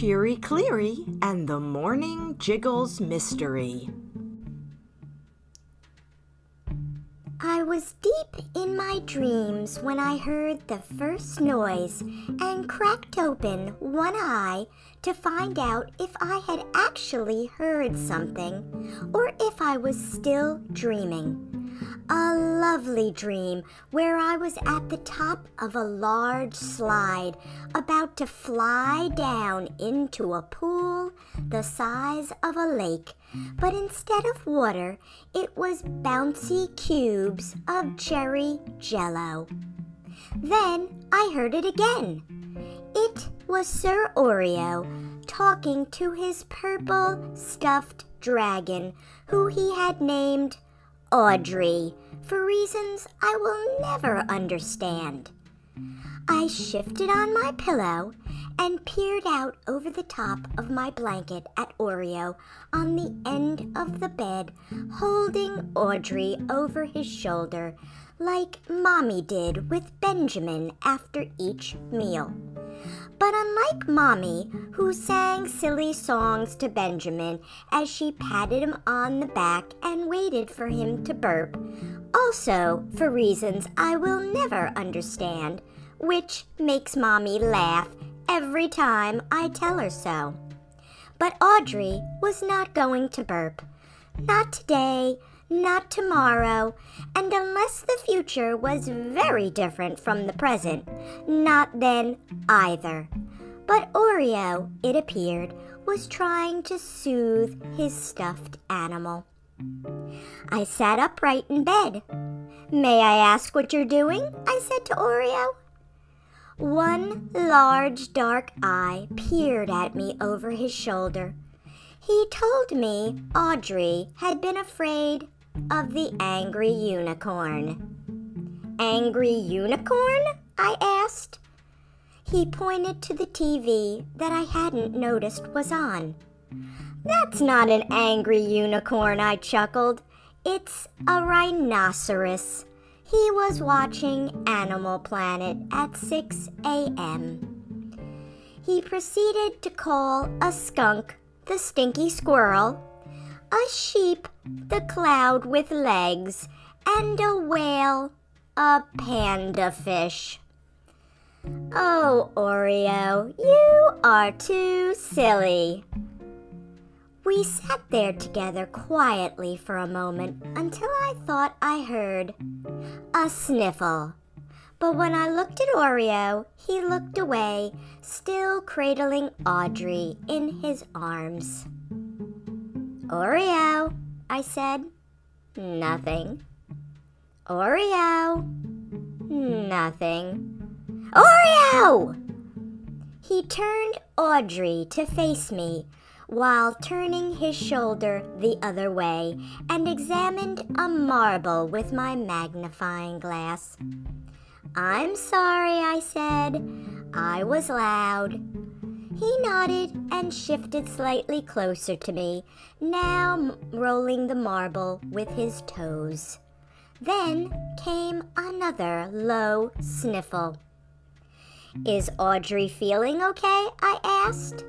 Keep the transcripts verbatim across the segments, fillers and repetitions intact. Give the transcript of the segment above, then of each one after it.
Cheery Cleary and the Morning Jiggles Mystery. I was deep in my dreams when I heard the first noise and cracked open one eye to find out if I had actually heard something or if I was still dreaming. A lovely dream where I was at the top of a large slide about to fly down into a pool the size of a lake, but instead of water, it was bouncy cubes of cherry jello. Then I heard it again. It was Sir Oreo talking to his purple stuffed dragon, who he had named Audrey, for reasons I will never understand. I shifted on my pillow and peered out over the top of my blanket at Oreo on the end of the bed, holding Audrey over his shoulder like Mommy did with Benjamin after each meal. But unlike Mommy, who sang silly songs to Benjamin as she patted him on the back and waited for him to burp, also for reasons I will never understand, which makes Mommy laugh every time I tell her so. But Audrey was not going to burp. Not today, not tomorrow, and unless the future was very different from the present, not then either. But Oreo, it appeared, was trying to soothe his stuffed animal. I sat upright in bed. "May I ask what you're doing?" I said to Oreo. One large dark eye peered at me over his shoulder. He told me Audrey had been afraid of the angry unicorn. "Angry unicorn?" I asked. He pointed to the T V that I hadn't noticed was on. "That's not an angry unicorn," I chuckled. "It's a rhinoceros." He was watching Animal Planet at six a.m. He proceeded to call a skunk the stinky squirrel, a sheep the cloud with legs, and a whale a panda fish. "Oh, Oreo, you are too silly." We sat there together quietly for a moment until I thought I heard a sniffle. But when I looked at Oreo, he looked away, still cradling Audrey in his arms. "Oreo," I said. "Nothing." "Oreo." "Nothing." "Oreo!" He turned Audrey to face me, while turning his shoulder the other way, and examined a marble with my magnifying glass. "I'm sorry," I said. "I was loud." He nodded and shifted slightly closer to me, now rolling the marble with his toes. Then came another low sniffle. "Is Audrey feeling okay?" I asked.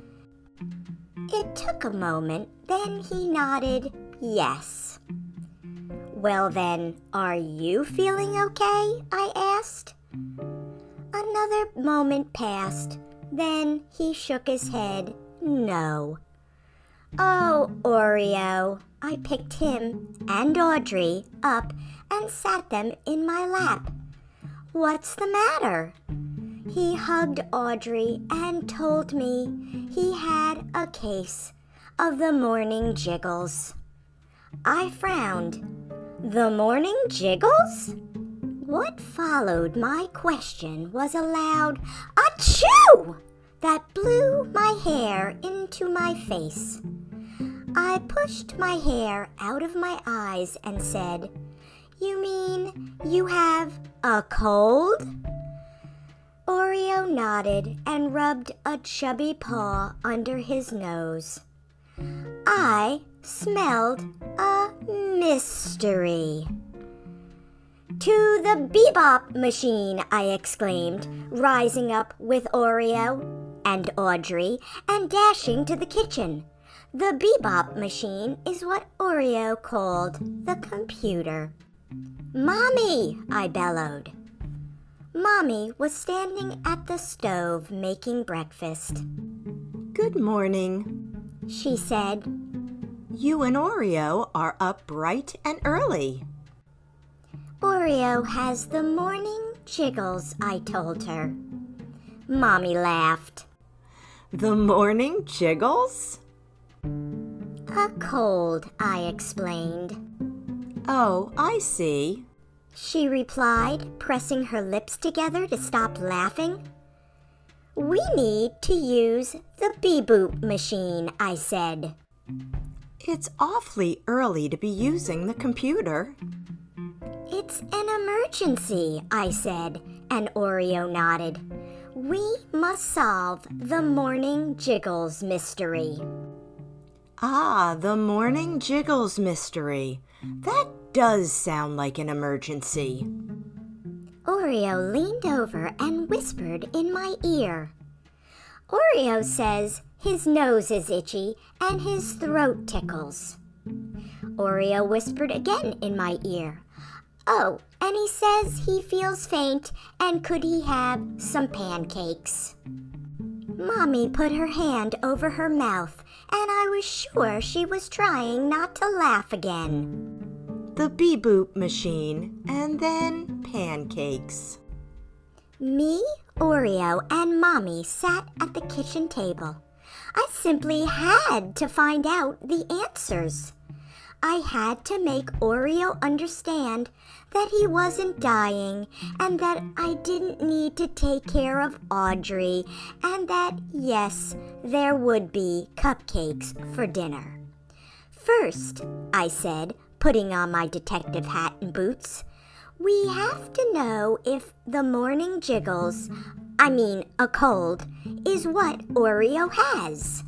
It took a moment, then he nodded yes. "Well then, are you feeling okay?" I asked. Another moment passed, then he shook his head no. "Oh, Oreo." I picked him and Audrey up and sat them in my lap. "What's the matter?" He hugged Audrey and told me he had a case of the morning jiggles. I frowned. The morning jiggles? What followed my question was a loud achoo that blew my hair into my face. I pushed my hair out of my eyes and said, "You mean you have a cold?" Oreo nodded and rubbed a chubby paw under his nose. I smelled a mystery. "To the bebop machine!" I exclaimed, rising up with Oreo. and Audrey and dashing to the kitchen. The Bebop machine is what Oreo called the computer. "Mommy!" I bellowed. Mommy was standing at the stove making breakfast. Good morning, She said. You and Oreo are up bright and early. Oreo has the morning jiggles, I told her. Mommy laughed. The morning jiggles? A cold, I explained. Oh, I see, She replied, pressing her lips together to stop laughing. We need to use the Beboop machine, I said. It's awfully early to be using the computer. It's an emergency, I said, and Oreo nodded. We must solve the morning jiggles mystery. Ah, the morning jiggles mystery. That does sound like an emergency. Oreo leaned over and whispered in my ear. Oreo says his nose is itchy and his throat tickles. Oreo whispered again in my ear. Oh, and he says he feels faint and could he have some pancakes? Mommy put her hand over her mouth and I was sure she was trying not to laugh again. The Beboop machine, and then pancakes. Me, Oreo, and Mommy sat at the kitchen table. I simply had to find out the answers. I had to make Oreo understand that he wasn't dying and that I didn't need to take care of Audrey and that, yes, there would be cupcakes for dinner. First, I said, putting on my detective hat and boots, we have to know if the morning jiggles, I mean a cold, is what Oreo has.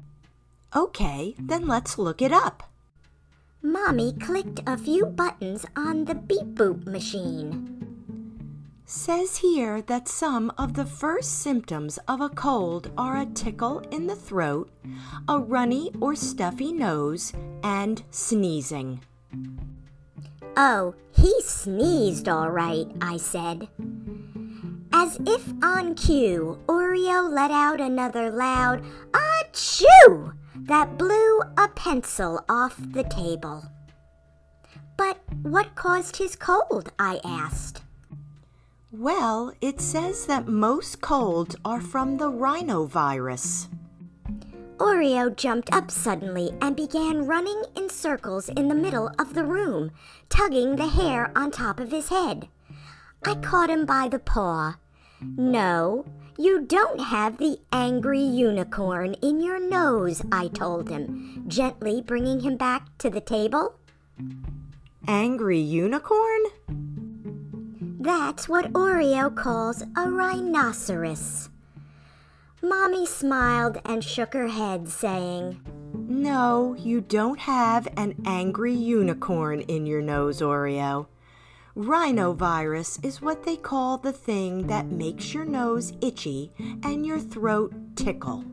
Okay, then let's look it up. Mommy clicked a few buttons on the Beboop machine. Says here that some of the first symptoms of a cold are a tickle in the throat, a runny or stuffy nose, and sneezing. Oh, he sneezed all right, I said. As if on cue, Oreo let out another loud achoo that blew a pencil off the table. But what caused his cold? I asked. Well, it says that most colds are from the rhinovirus. Oreo jumped up suddenly and began running in circles in the middle of the room, tugging the hair on top of his head. I caught him by the paw. No, you don't have the angry unicorn in your nose, I told him, gently bringing him back to the table. Angry unicorn? That's what Oreo calls a rhinoceros. Mommy smiled and shook her head, saying, No, you don't have an angry unicorn in your nose, Oreo. Rhinovirus is what they call the thing that makes your nose itchy and your throat tickle.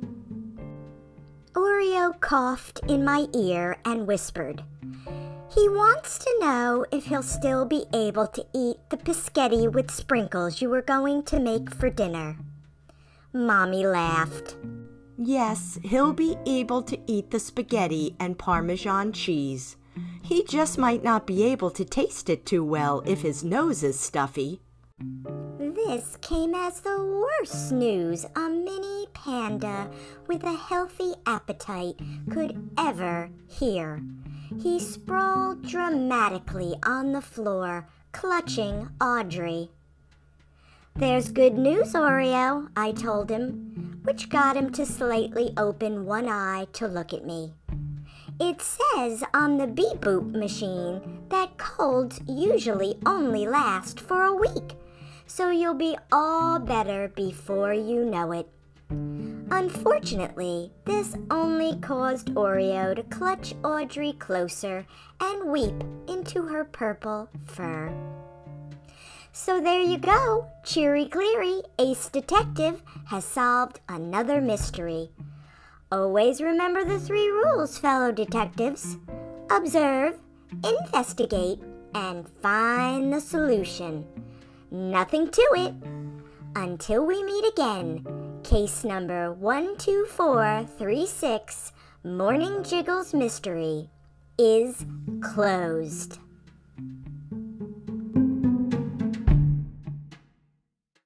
Oreo coughed in my ear and whispered, He wants to know if he'll still be able to eat the biscotti with sprinkles you were going to make for dinner. Mommy laughed. Yes, he'll be able to eat the spaghetti and Parmesan cheese. He just might not be able to taste it too well if his nose is stuffy. This came as the worst news a mini panda with a healthy appetite could ever hear. He sprawled dramatically on the floor, clutching Audrey. There's good news, Oreo, I told him, which got him to slightly open one eye to look at me. It says on the Beboop machine that colds usually only last for a week, so you'll be all better before you know it. Unfortunately, this only caused Oreo to clutch Audrey closer and weep into her purple fur. So there you go. Cheery Cleary, Ace Detective, has solved another mystery. Always remember the three rules, fellow detectives. Observe, investigate, and find the solution. Nothing to it. Until we meet again, case number one two four three six, Morning Jiggles Mystery, is closed.